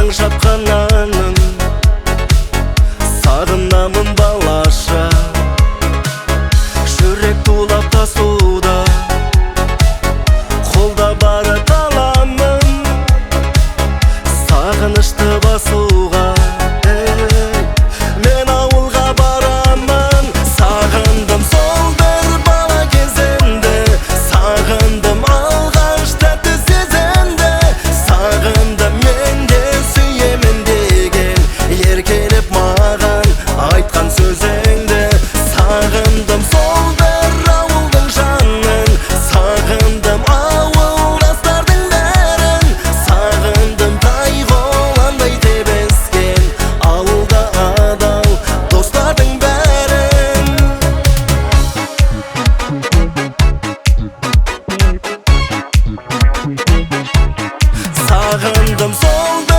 ауылдың шапқан әнін сағынамын балаша. Жүрек тулап тасуда қолда бары қаламын сағынышты басуға. Мен ауылға барамын, сағындым сол бір бала кезімді, сағындым алғаш тәтті сезімді, сағындым мен де сүйемін деген еркелеп маған айтқан сөзіңді. Сағындым сол бір ауылдың жанын, сағындым ауылдастардың бәрін, сағындым тайғоландай тебескен ауылда адал достардың бәрін. Сағындым сол